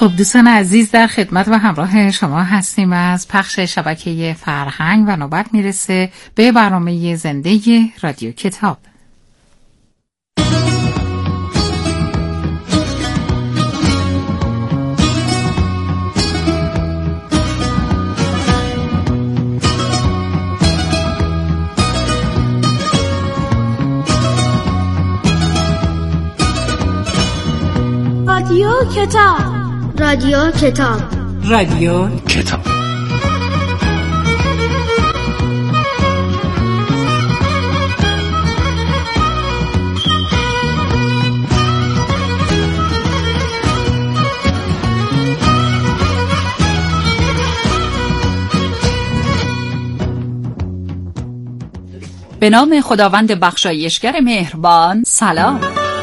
خب دوستان عزیز، در خدمت و همراه شما هستیم از پخش شبکه فرهنگ و نوبت میرسه به برنامه زنده رادیو کتاب. رادیو کتاب. رادیو کتاب. رادیو کتاب. به نام خداوند بخشایشگر مهربان. سلام.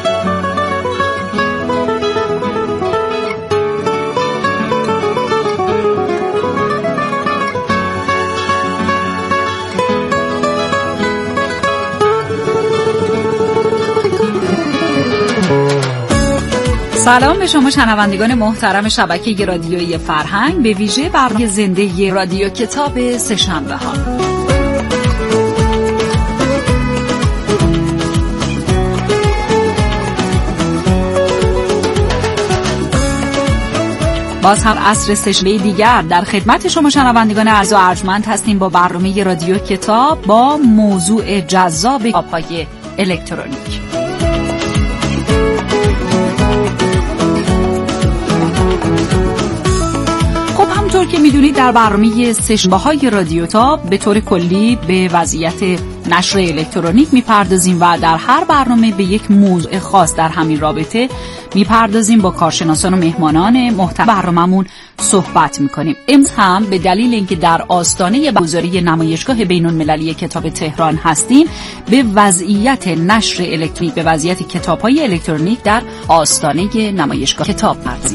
سلام به شما شنوندگان محترم شبکه رادیویی فرهنگ، به ویژه برنامه زنده رادیو کتاب سه‌شنبه ها. باز هم عصر سه‌شنبه دیگر در خدمت شما شنوندگان ارز و ارجمند هستیم با برنامه رادیو کتاب با موضوع جذاب کتاب‌های الکترونیک. همونطور که میدونید در برنامه سه‌شنبه‌های رادیو کتاب به طور کلی به وضعیت نشر الکترونیک میپردازیم و در هر برنامه به یک موضوع خاص در همین رابطه میپردازیم، با کارشناسان و مهمانان محترم برنامه‌مون صحبت میکنیم. امروز هم به دلیل اینکه در آستانه برگزاری نمایشگاه بین‌المللی کتاب تهران هستیم، به وضعیت نشر الکترونیک، به وضعیت کتاب‌های الکترونیک در آستانه نمایشگاه کتاب می‌پردازیم.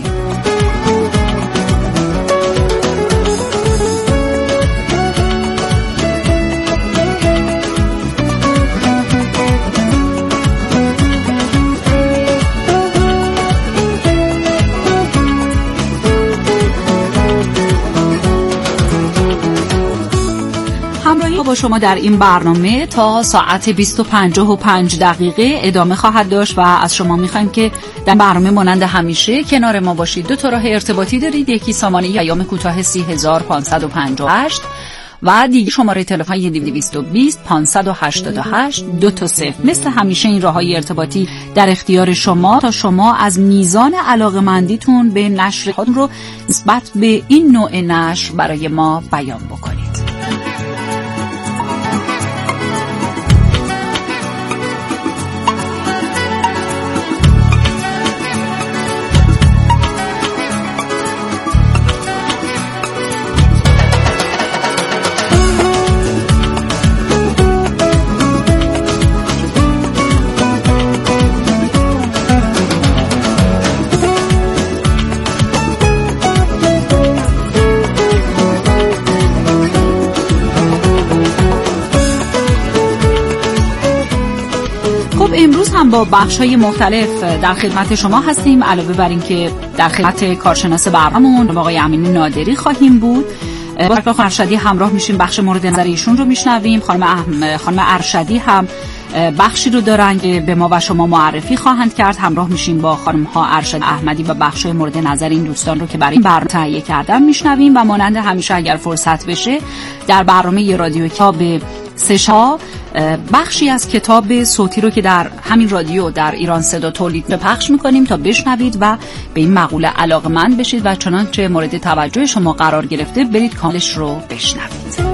با شما در این برنامه تا ساعت 20:55 ادامه خواهد داشت و از شما میخوایم که در برنامه مانند همیشه کنار ما باشید. 2 راه ارتباطی دارید، یکی سامانه پیام کوتاه 30558 و دیگه شماره تلفن 220 588 20. مثل همیشه این راههای ارتباطی در اختیار شما تا شما از میزان علاقه‌مندیتون به نشر خودتون رو نسبت به این نوع نشر برای ما بیان بکنید. امروز هم با بخش‌های مختلف در خدمت شما هستیم. علاوه بر این که در خدمت کارشناس برنامه‌مون آقای امین نادری خواهیم بود، با خانم ارشدی همراه میشیم، بخش مورد نظر ایشون رو میشنویم. خانم ارشدی هم بخشی رو دارن که به ما و شما معرفی خواهند کرد. همراه میشیم با خانم ها ارشد احمدی و بخش‌های مورد نظر این دوستان رو که برای این برنامه تهیه کردن میشنویم و مانند همیشه اگر فرصت بشه در برنامه رادیو کتاب سه‌شنبه بخشی از کتاب صوتی رو که در همین رادیو در ایران صدا تولید پخش میکنیم تا بشنوید و به این مقوله علاقه‌مند بشید و چنانچه مورد توجه شما قرار گرفته برید کاملش رو بشنوید.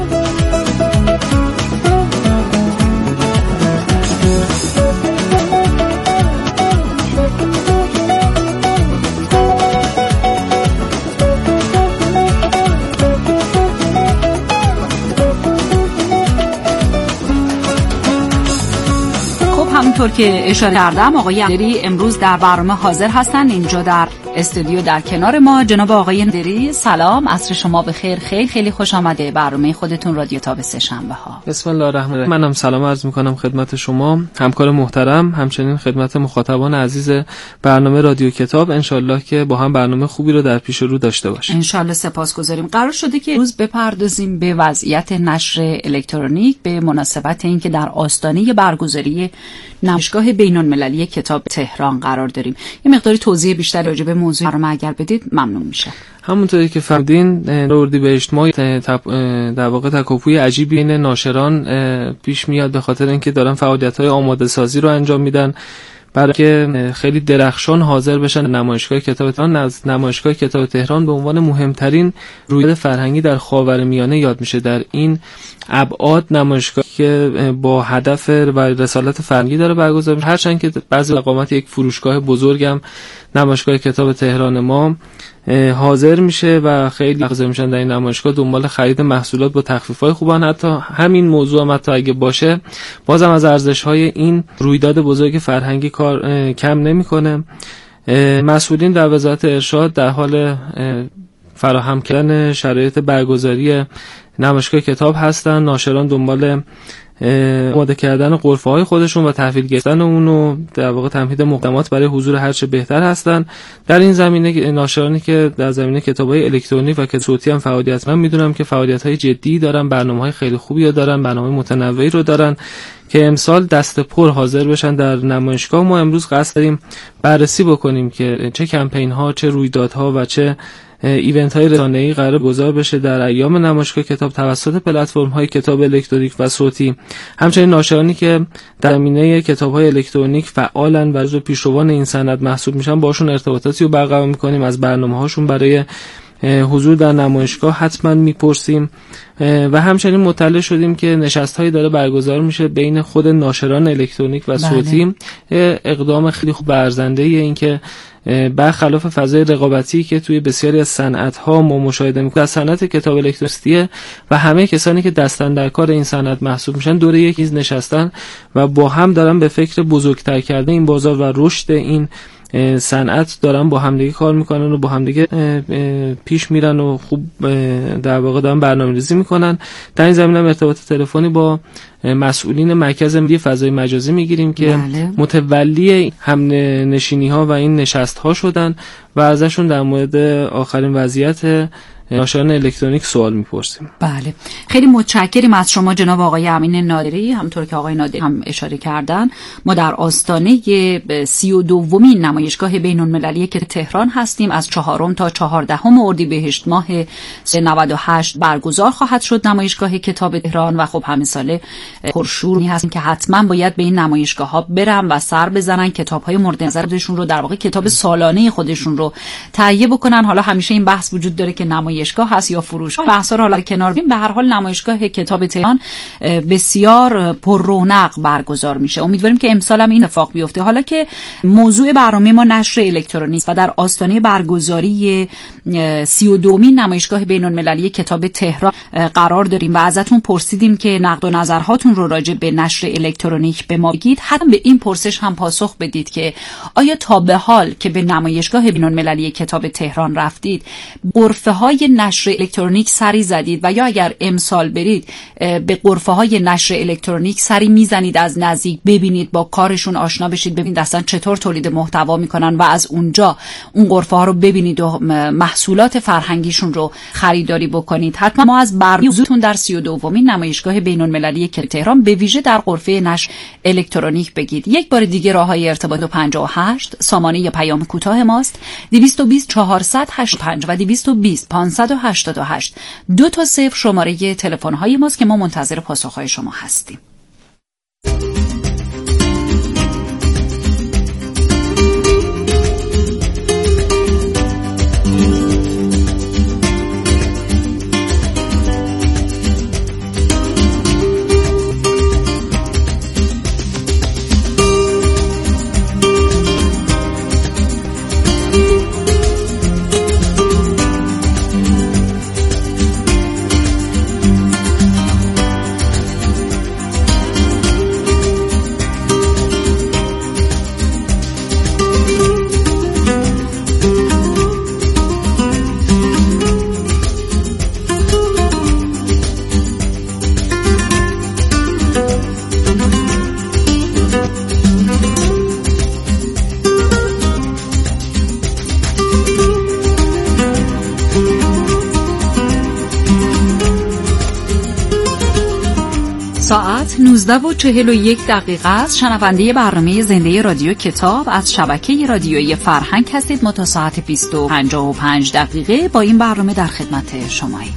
همونطور که اشاره کردم آقای نادری امروز در برنامه حاضر هستن. اینجا در استودیو در کنار ما جناب آقای نادری. سلام، عصر شما بخیر. خیلی خیلی خوش آمده برنامه خودتون رادیو تاب سه شنبه ها. بسم الله الرحمن الرحیم. منم سلام عرض میکنم خدمت شما همکار محترم، همچنین خدمت مخاطبان عزیز برنامه رادیو کتاب. انشالله که با هم برنامه خوبی رو در پیش رو داشته باشیم. انشالله. سپاسگزاریم. قرار شده که روز بپردازیم به وضعیت نشر الکترونیک به مناسبت اینکه در آستانه برگزاری نمایشگاه بین‌المللی کتاب تهران قرار داریم. یه مقداری توضیح بیشتر راجع به موضوع برنامه اگر بدید ممنون میشه. همونطوری که فهمیدین اردیبهشت ماه در واقع تکاپوی عجیبی بین ناشران پیش میاد، به خاطر اینکه دارن فعالیت‌های آماده سازی رو انجام میدن برای که خیلی درخشان حاضر بشن نمایشگاه کتاب تهران. از نمایشگاه کتاب تهران به عنوان مهمترین رویداد فرهنگی در خاورمیانه یاد میشه. در این ابعاد نمایشگاه که با هدف و رسالت فرهنگی داره برگزار میشه، هرچند که بعضی مقامات یک فروشگاه بزرگم نمایشگاه کتاب تهران ما حاضر میشه و خیلی حاضر میشن در این نمایشگاه دنبال خرید محصولات با تخفیف‌های خوبن. حتی همین موضوع هم حتی اگه باشه بازم از ارزش‌های این رویداد بزرگ فرهنگی کار کم نمی‌کنه. مسئولین در وزارت ارشاد در حال فراهم کردن شرایط برگزاری نمایشگاه کتاب هستن. ناشران دنبال آماده کردن غرفه‌های خودشون و تحویل گرفتن اون و در واقع تمهید مقدمات برای حضور هرچه بهتر هستن. در این زمینه ناشرانی که در زمینه کتاب‌های الکترونیک و صوتی هم فعالیت من میدونم که فعالیت‌های جدی دارن، برنامه‌های خیلی خوبی دارن، برنامه متنوعی رو دارن که امسال دست پر حاضر بشن در نمایشگاه. ما امروز قصد داریم بررسی بکنیم که چه کمپین‌ها، چه رویدادها و چه ایونت های رسانه‌ای قرار گذار بشه در ایام نمایشگاه کتاب توسط پلتفرم های کتاب الکترونیک و صوتی. همچنین ناشرانی که در زمینه کتاب های الکترونیک فعالن و جزو پیشروان این صنعت محسوب میشن باشون ارتباطاتی رو برقرار میکنیم. از برنامه هاشون برای حضور در نمایشگاه حتما میپرسیم و همچنین مطلع شدیم که نشست هایی داره برگزار میشه بین خود ناشران الکترونیک و صوتی. اقدام خیلی خوب برزنده این که برخلاف فضای رقابتی که توی بسیاری از صنعت‌ها ما مشاهده می‌کنیم، در صنعت کتاب الکترونیکی و همه کسانی که دستن در کار این صنعت محسوب میشن دوره یکی نشستن و با هم دارن به فکر بزرگتر کردن این بازار و رشد این صنعت دارن با همدیگه کار میکنن و با همدیگه پیش میرن و خوب در واقع دارن برنامه‌ریزی میکنن. در این زمینه ارتباط تلفنی با مسئولین مرکز ملی فضای مجازی میگیریم که متولی هم نشینی ها و این نشست ها شدن و ازشون در مورد آخرین وضعیت ناشران الکترونیک سوال میپرسیم. بله، خیلی متشکریم از شما جناب آقای امین نادری. همونطور که آقای نادری هم اشاره کردن ما در آستانه 32مین نمایشگاه بین‌المللی که تهران هستیم. از 4 تا 14 اردیبهشت ماه 98 برگزار خواهد شد نمایشگاه کتاب تهران و خب همین ساله پرشوری هستیم که حتما باید به این نمایشگاه ها برن و سر بزنن، کتاب های مورد نظر خودشون رو در واقع کتاب سالانه خودشون رو تهیه بکنن. حالا همیشه این بحث وجود داره که نمایشگاه هست یا فروشگاه، بحثا رو حالا کنار بیم. به هر حال نمایشگاه کتاب تهران بسیار پر رونق برگزار میشه. امیدواریم که امسال هم این اتفاق بیفته. حالا که موضوع برنامه ما نشر الکترونیک و در آستانه برگزاری 32مین نمایشگاه بین‌المللی کتاب تهران قرار داریم و ازتون پرسیدیم که نقد و نظرهاتون رو راجع به نشر الکترونیک به ما بگید. حتما به این پرسش هم پاسخ بدید که آیا تا به حال که به نمایشگاه بین‌المللی کتاب تهران رفتید غرفه‌های نشر الکترونیک سری زدید و یا اگر امسال برید به غرفه‌های نشر الکترونیک سری میزنید، از نزدیک ببینید، با کارشون آشنا بشید، ببینید اصلا چطور تولید محتوا میکنن و از اونجا اون غرفه‌ها رو ببینید و محصولات فرهنگیشون رو خریداری بکنید. حتما ما از برنامه‌تون در 32مین نمایشگاه بین‌المللی تهران به ویژه در غرفه نشر الکترونیک بگید. یک بار دیگه راههای ارتباط 58 سامانه پیام کوتاه ماست 220 485 و 220 588 2 تا 0 شماره تلفن های ماست که ما منتظر پاسخ های شما هستیم. ساعت 19:41 است. شنونده برنامه زنده رادیو کتاب از شبکه رادیویی فرهنگ هستید. ما تا ساعت 20:55 با این برنامه در خدمت شماییم.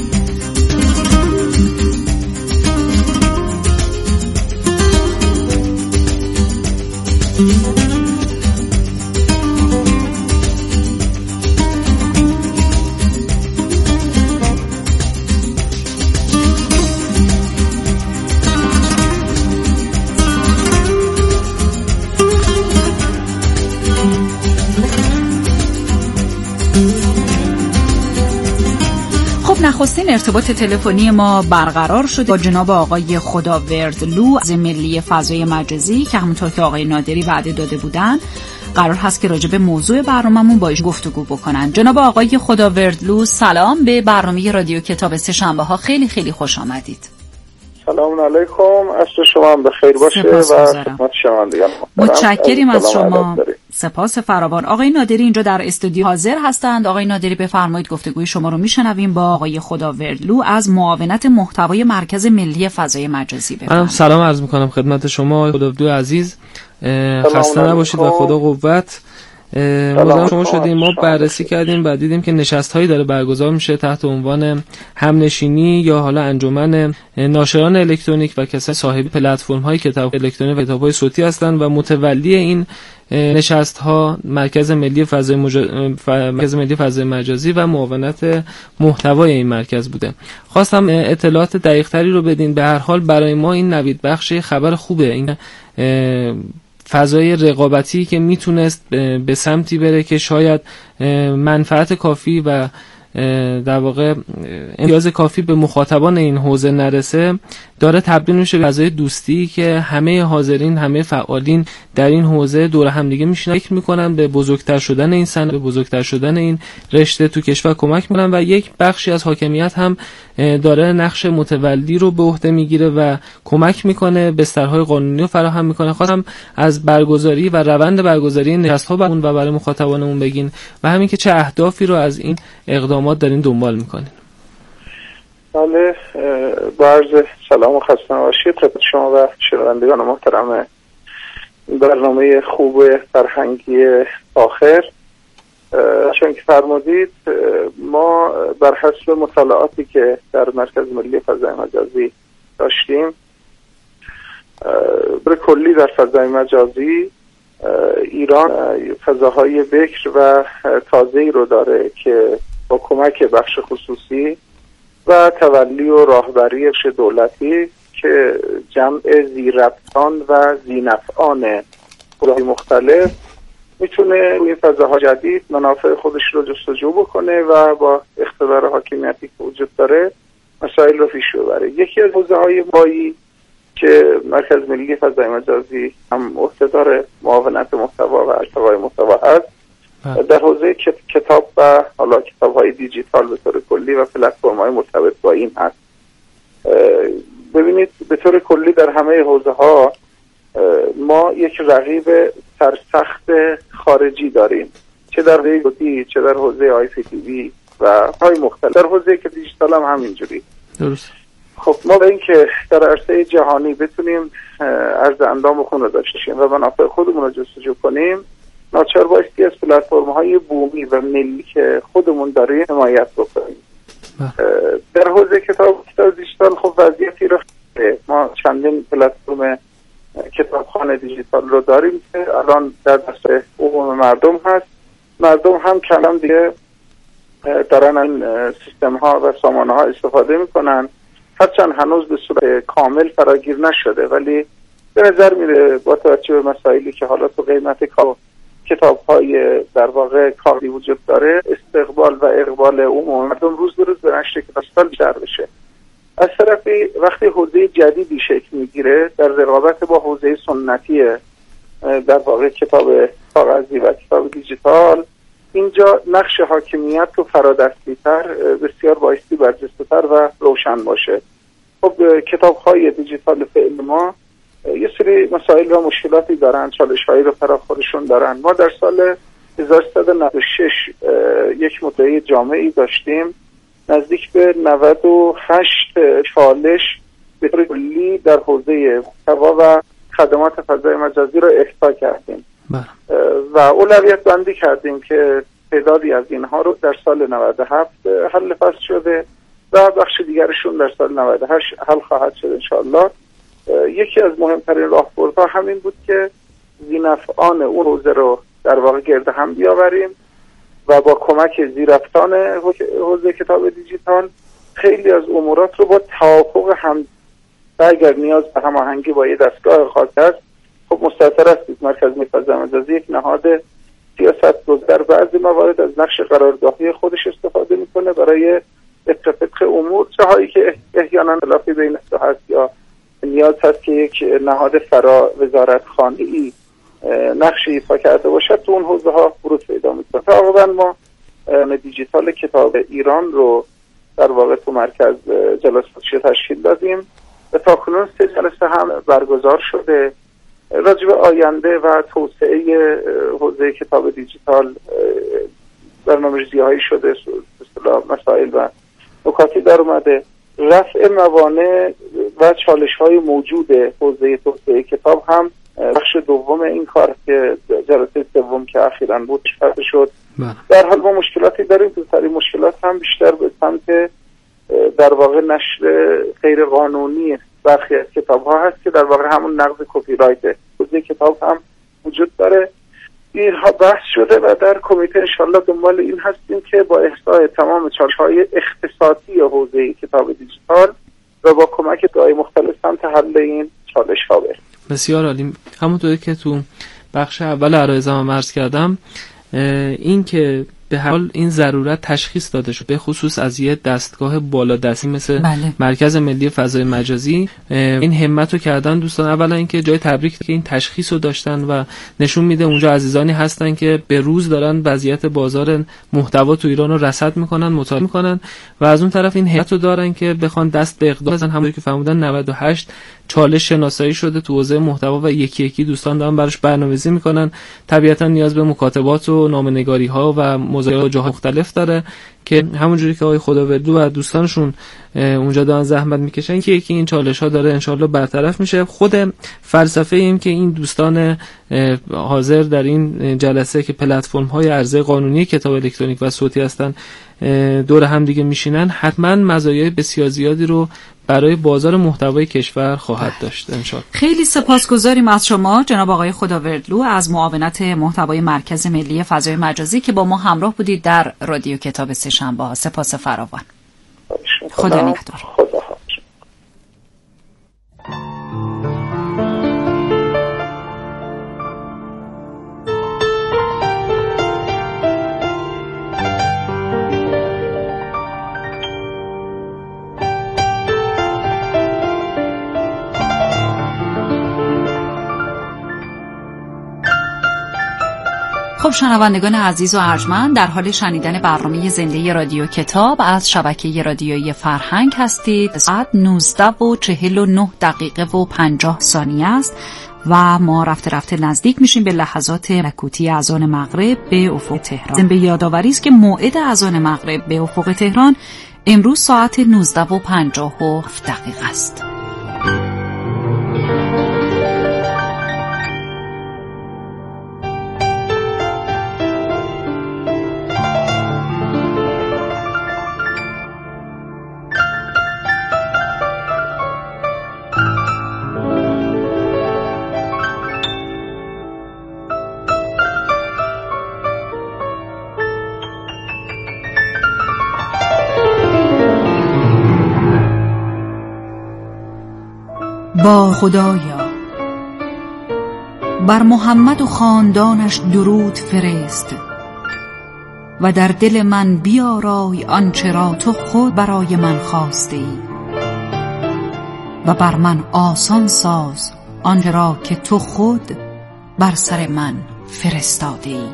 نخستین ارتباط تلفنی ما برقرار شده با جناب آقای خداوردلو از ملی فضای مجازی که همونطور که آقای نادری وعده داده بودن قرار هست که راجع به موضوع برنامه‌مون با ایشون گفتگو بکنن. جناب آقای خداوردلو، سلام. به برنامه رادیو کتاب سه‌شنبه‌ها خیلی خیلی خوش آمدید. سلام علیکم، عصر شما هم بخیر باشه و خدمت شنوندگان متشکریم از شما. سپاس فراوان. آقای نادری اینجا در استودیو حاضر هستند. آقای نادری بفرمایید، گفتگوی شما رو میشنویم با آقای خداوردلو از معاونت محتوای مرکز ملی فضای مجازی. من سلام عرض میکنم خدمت شما آقای خداوردلو عزیز. خسته نباشید و خدا قوت. مزاحم شما شدیم. ما بررسی کردیم و دیدیم که نشست‌هایی داره برگزار میشه تحت عنوان همنشینی یا حالا انجمن ناشران الکترونیک و کسانی صاحب پلتفرم‌های کتاب الکترونیک و کتاب‌های صوتی هستند و متولی این نشست‌ها مرکز ملی فضای مجازی و معاونت محتوای این مرکز بوده. خواستم اطلاعات دقیق‌تری رو بدین. به هر حال برای ما این نوید بخش خبر خوبه. این فضای رقابتی که میتونست به سمتی بره که شاید منفعت کافی و در واقع امتیاز کافی به مخاطبان این حوزه نرسه، داره تبدیل میشه به فضای دوستی که همه حاضرین، همه فعالین در این حوزه دور هم دیگه میشینن، فکر میکنن به بزرگتر شدن این صنعت، به بزرگتر شدن این رشته تو کشور کمک میکنن و یک بخشی از حاکمیت هم داره نقش متولی رو به عهده میگیره و کمک میکنه، بسترهای قانونی رو فراهم میکنه. خواستم از برگزاری و روند برگزاری نشست‌ها و برای مخاطبانمون بگین و همین که چه اهدافی رو از این اقدامات دارین دنبال میکنین. بله، با عرض سلام و خسته نباشید خدمت شما و شنوندگان محترم برنامه خوب فرهنگی آخر. چون که فرمودید، ما بر حسب مطالعاتی که در مرکز ملی فضای مجازی داشتیم، به کلی در فضای مجازی ایران فضاهای بکر و تازه‌ای رو داره که با کمک بخش خصوصی و تولی و راهبری بخش دولتی که جمع زیرربطان و ذینفعان حوزه‌های مختلف میتونه روی فضاهای جدید منافع خودش رو جستجو بکنه و با اقتدار حاکمیتی که وجود داره مسائل رو پیش ببره. یکی از حوزه‌های بایی که مرکز ملی فضای مجازی هم عهده‌دار معاونت محتوا و ارتقای محتوا هست، در حوزه کتاب و حالا کتاب‌های دیجیتال به طور کلی و پلتفرم‌های مرتبط با این هست. ببینید، به طور کلی در همه حوزه‌ها ما یک رقیب سرسخت خارجی داریم، چه در حوزه صوتی، چه در حوزه ICTV و های مختلف. در حوزه که دیجیتال هم همینجوری. درست. خب ما به این که در عرصه جهانی بتونیم عرض اندام خون رو داشته باشیم و منافع خودمون رو جستجو کنیم، ناچار بایستی از پلتفرم‌های بومی و ملی که خودمون داریم حمایت بکنیم. در حوزه کتاب دیجیتال خب وضعیتی رو ما چندین پلتفرم کتابخانه دیجیتال رو داریم که الان در دست عموم مردم هست. مردم هم کم دیگه دارن این سیستم ها و سامانه ها استفاده میکنن، هرچند هنوز به صورت کامل فراگیر نشده، ولی به نظر میره با توجه به مسائلی که حالا تو قیمت کتاب های در واقع کاری وجود داره، استقبال و اقبال عموم مردم روز به روز به نشر کتاب بیشتر بشه. از طرفی وقتی حوزه جدیدی شکل میگیره در رقابت با حوزه سنتی در واقع کتاب کاغذی و کتاب دیجیتال، اینجا نقش حاکمیت رو فرادستی‌تر بسیار بایستی برجسته‌تر و روشن باشه. خب کتاب‌های دیجیتال فعل ما یه سری مسائل و مشکلاتی دارن، چالش‌هایی رو فراخورشون دارن. ما در سال 1396 یک مطالعه جامعی داشتیم، نزدیک به 98 چالش به طور کلی خیلی در حوزه محتوا و خدمات فضای مجازی رو احصا کردیم و اولویت بندی کردیم که تعدادی از اینها رو در سال 97 حل فصل شده و بخش دیگرشون در سال 98 حل خواهد شد انشاءالله. یکی از مهمترین راهبردها همین بود که ذی‌نفعان اون حوزه رو در واقع گرد هم بیاوریم و با کمک ذی‌رفتان حوزه کتاب دیجیتال خیلی از امورات رو با توافق هم و اگر نیاز به هماهنگی با یه دستگاه خاص است، خب مستحضر است مرکز فضای مجازی یک نهاد سیاست‌گذار در بعضی موارد از نقش قرارگاهی خودش استفاده میکنه برای اتفاق امور، جاهایی که احیانا خلافی بین هست یا نیاز هست که یک نهاد فرا وزارتخانه‌ای نقشی ایفا کرده باشد، تو اون حوزه ها ورود پیدا میکنه. تقریبا ما دیجیتال کتاب ایران رو در واقع تو مرکز جلساتش تشکیل دادیم و تاکنون 3 جلسه هم برگزار شده. راجع به آینده و توسعه حوزه کتاب دیجیتال برنامه‌ریزی‌هایی شده، اصطلاح مسائل و نکاتی در اومده. رفع موانع و چالش‌های موجود حوزه توسعه کتاب هم بخش دوم این کار که جلسه سوم که اخیراً بود شرط شد. در حال ما مشکلاتی داریم که سری مشکلات هم بیشتر به سمت در واقع نشر غیر قانونی برخی از کتاب‌ها هست که در واقع همون نقض کپی رایت حوزه کتاب هم وجود داره. اینها بحث شده و در کمیته انشالله دنبال این هستیم که با احصای تمام چالش‌های اختصاصی حوزه کتاب دیجیتال و با کمک دعای مختلف سمت حل این چالش‌ها بریم. بسیار عالی. همونطوری که تو بخش اول عرایزم عرض کردم، این که به هر حال این ضرورت تشخیص داده شد، به خصوص از یه دستگاه بالادستی مثل مرکز ملی فضای مجازی. این همت رو کردن دوستان. اولا اینکه جای تبریک که این تشخیص رو داشتن و نشون میده اونجا عزیزانی هستن که به روز دارن وضعیت بازار محتوا تو ایران رو رصد میکنن، مطالعه میکنن و از اون طرف این همت رو دارن که بخوان دست به اقدام بزنن. همونطور که فهمیدن 98 چالش شناسایی شده تو حوزه محتوا و یکی یکی دوستان دارن براش برنامه‌ریزی میکنن. طبیعتا نیاز به مکاتبات و نامه‌نگاری‌ها و مذاکرات جاهای مختلف داره که همونجوری که آقای خداوردلو و دوستانشون اونجا دارن زحمت میکشن که یکی این چالش‌ها داره انشالله برطرف میشه. خود فلسفه این که این دوستان حاضر در این جلسه که پلتفرم‌های عرضه قانونی کتاب الکترونیک و صوتی هستن دور هم دیگه میشینن، حتما مزایای بسیار زیادی رو برای بازار محتوای کشور خواهد داشت انشالله. خیلی سپاسگزاریم از شما جناب آقای خداوردلو از معاونت محتوای مرکز ملی فضای مجازی که با ما همراه بودید در رادیو کتاب سه‌شنبه. سپاس فراوان. خدا نگهدار. خب شنوندگان عزیز و ارجمند، در حال شنیدن برنامه زنده رادیو کتاب از شبکه رادیویی فرهنگ هستید. ساعت 19:49 است و ما رفته رفته نزدیک میشیم به لحظات ملکوتی اذان مغرب به افق تهران. به یادآوری است که موعد اذان مغرب به افق تهران امروز ساعت 19:57 است. با خدایا بر محمد و خاندانش درود فرست و در دل من بیارای آنچه را تو خود برای من خواسته ای و بر من آسان ساز آنچه را که تو خود بر سر من فرستاده ای.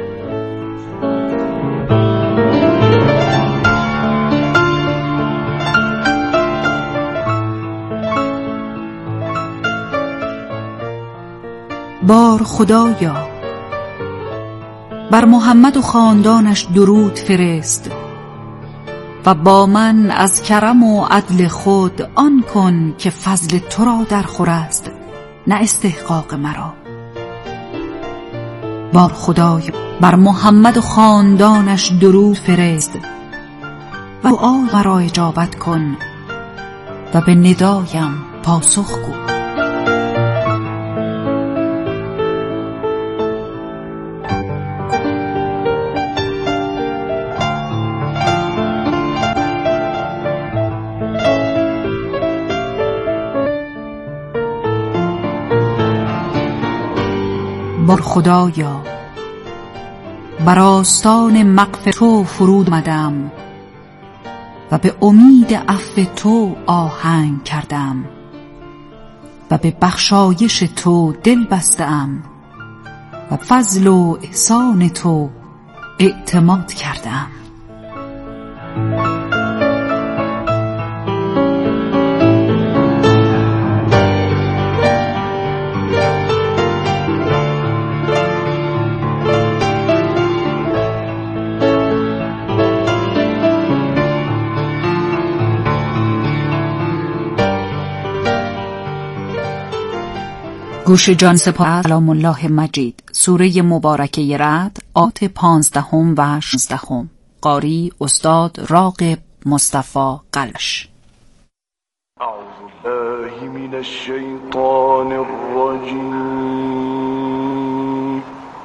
بار خدایا بر محمد و خاندانش درود فرست و با من از کرم و عدل خود آن کن که فضل تو را در خور است نه استحقاق مرا. بار خدای بر محمد و خاندانش درود فرست و دعا مرا اجابت کن و به ندایم پاسخ گو. بار خدایا بر آستان مغفرت تو فرود آمدم و به امید عفو تو آهنگ کردم و به بخشایش تو دل بستم و فضل و احسان تو اعتماد کردم. گوش جان سپاه سلام الله مجید. سوره مبارکه رعد آیات 15 و 16. قاری استاد راغب مصطفی قلش. اعوذ بالله من الشیطان الرجیم.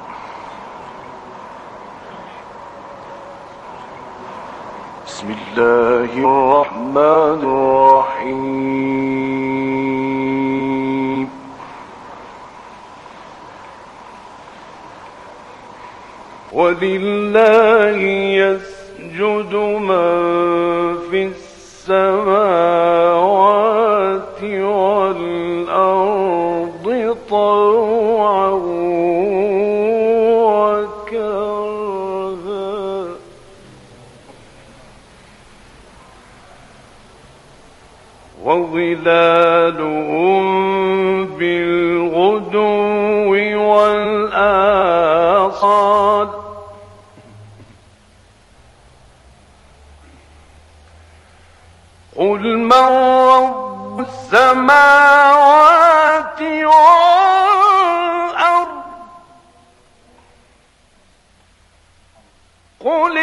بسم الله الرحمن الرحیم. ولله يسجد من في السماوات والأرض طوعا وكرها وظلالهم بالغدو والآصال قل من رب السماوات والأرض قل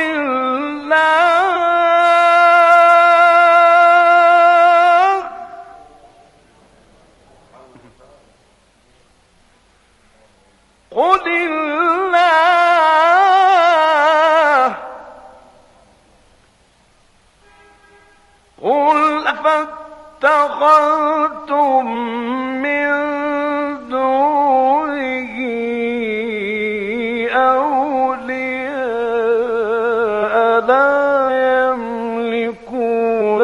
الله قل الله قل أفاتخذتم من دونه أولياء لا يملكون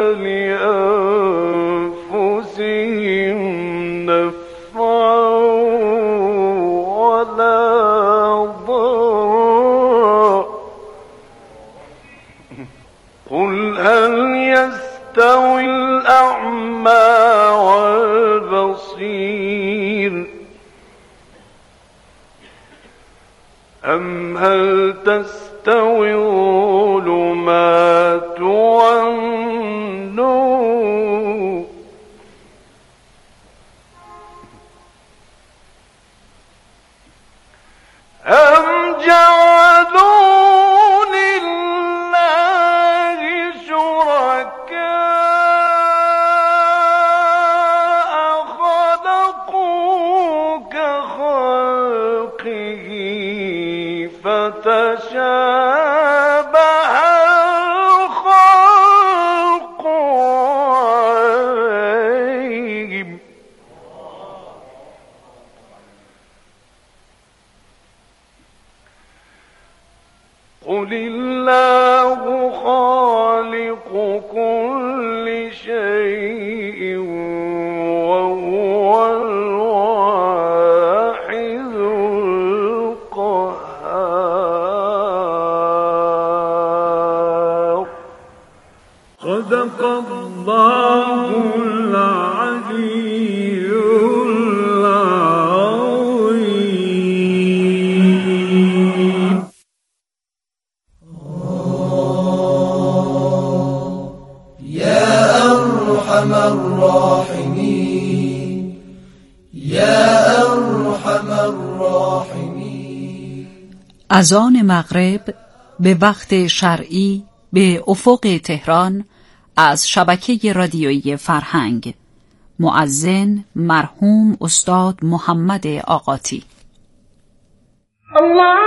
لأنفسهم نفعا ولا ضرا قل هل يستوي الأعمى والبصير أم هل تستوي الظلمات والنور أم جعلوا لله شركاء خلقوا كخلقه فتشابه الخلق عليهم قل الله خالق كل شيء وهو الواحد القهار. صدق الله العلي العظيم. اذان مغرب به وقت شرعی به افق تهران از شبکه رادیویی فرهنگ. مؤذن مرحوم استاد محمد آقاتی. الله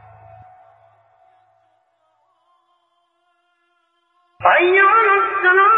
حي على الصلاة